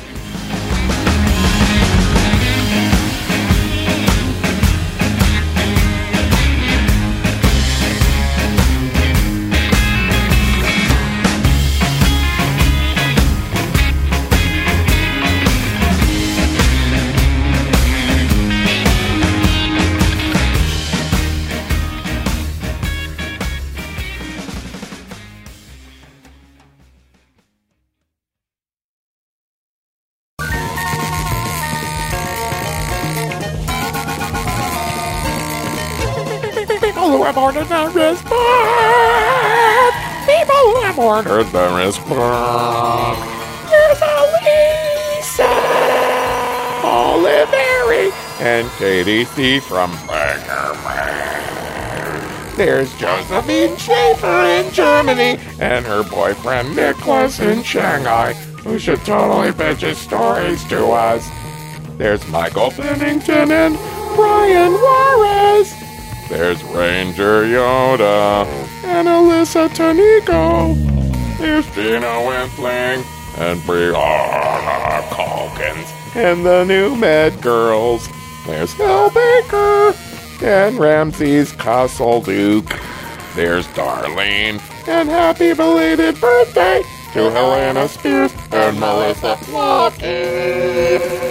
People who have ordered the wristband. People who have ordered the wristband. Here's Elisa, Oliveri, and Katie C. from Bangerman. There's Josephine Schaefer in Germany, and her boyfriend Nicholas in Shanghai, who should totally pitch his stories to us. There's Michael Pennington and Brian Juarez. There's Ranger Yoda and Alyssa Tanico. There's Gina Wentling and Brianna Calkins and the new Med Girls. There's Hal Baker and Ramses Castle Duke. There's Darlene and happy belated birthday to Helena Spears and Melissa Lockett.